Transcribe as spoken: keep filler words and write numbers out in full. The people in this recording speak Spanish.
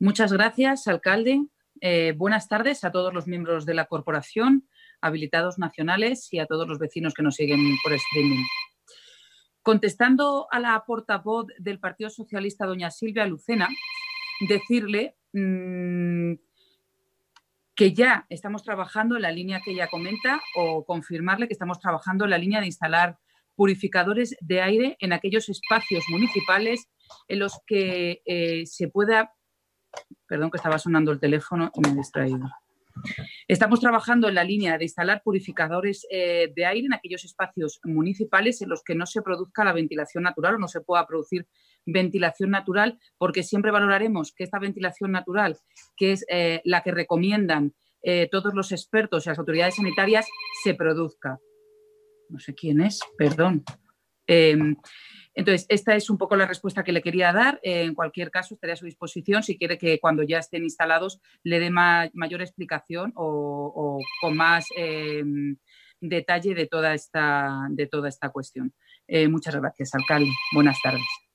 Muchas gracias, alcalde. Eh, buenas tardes a todos los miembros de la corporación, habilitados nacionales y a todos los vecinos que nos siguen por streaming. Contestando a la portavoz del Partido Socialista, doña Silvia Lucena, decirle mmm, que ya estamos trabajando en la línea que ella comenta o confirmarle que estamos trabajando en la línea de instalar purificadores de aire en aquellos espacios municipales en los que eh, se pueda... Perdón, que estaba sonando el teléfono y me he distraído. Estamos trabajando en la línea de instalar purificadores eh, de aire en aquellos espacios municipales en los que no se produzca la ventilación natural o no se pueda producir ventilación natural, porque siempre valoraremos que esta ventilación natural, que es eh, la que recomiendan eh, todos los expertos y las autoridades sanitarias, se produzca. No sé quién es, perdón. Eh, Entonces, esta es un poco la respuesta que le quería dar. Eh, en cualquier caso, estaré a su disposición si quiere que cuando ya estén instalados le dé ma mayor explicación o, o con más eh, detalle de toda esta, de toda esta cuestión. Eh, muchas gracias, alcalde. Buenas tardes.